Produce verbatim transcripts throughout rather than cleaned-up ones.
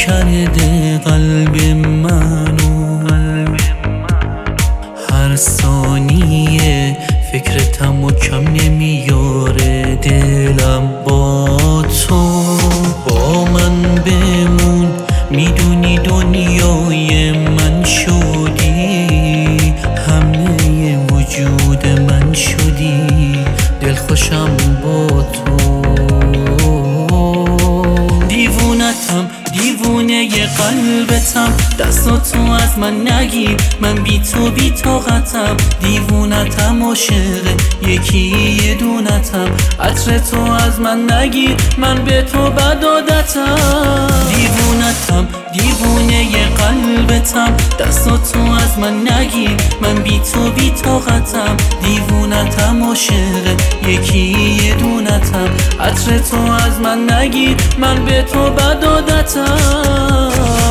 کرده قلب منو، هر ثانیه فکرتم و کم نمیاره دلم با تو. با من بمون میدونی دنیای من شدی، همه وجود من شدی، دلخوشم با تو. دیوونتم دیوونه ی قلبتم، دستاتو از من نگیر، من بی تو بی طاقتم. دیوونتم عاشق یکی یه دونتم، عطر تو از من نگیر، من به تو بد عادتم. دیوونتم دیوونه ی قلبتم، دستاتو از من نگیر، من بی تو بی طاقتم. دیوونتم عاشق یکی یه دونتم، عطر تو از من نگیر، من به تو بد عادتم.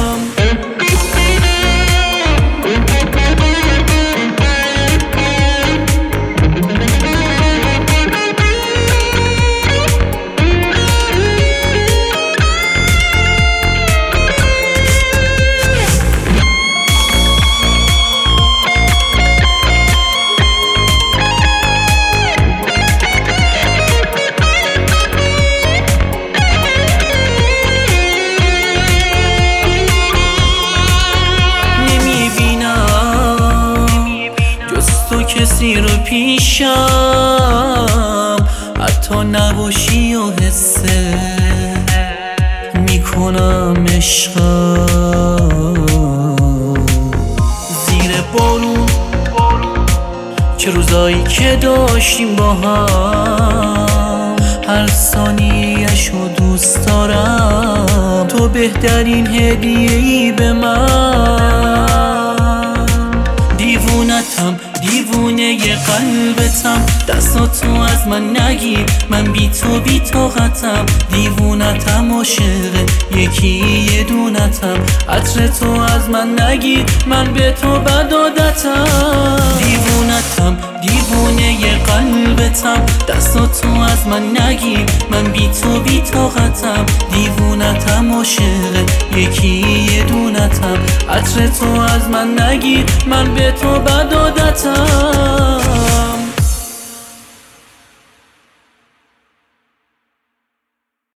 کسی رو پیشم حتی نباشی و حسه میکنم عشقم زیر بارون. چه روزایی که داشتیم با هم، هر ثانیه‌شو دوست دارم، تو بهترین هدیه‌ای به من. دیوونتم دیوونه ی قلبتم، دستاتو از من نگیر، من بی تو بی طاقتم. دیوونتم عاشق یکی یه دونتم، عطر تو از من نگیر، من به تو بد عادتم. دیوونتم دیوونه ی قلبتم، دستاتو از من نگیر، من بی تو بی طاقتم. دیوونتم عاشق یکی یه دونتم، عطر تو از من نگیر، من به تو بد عادتم.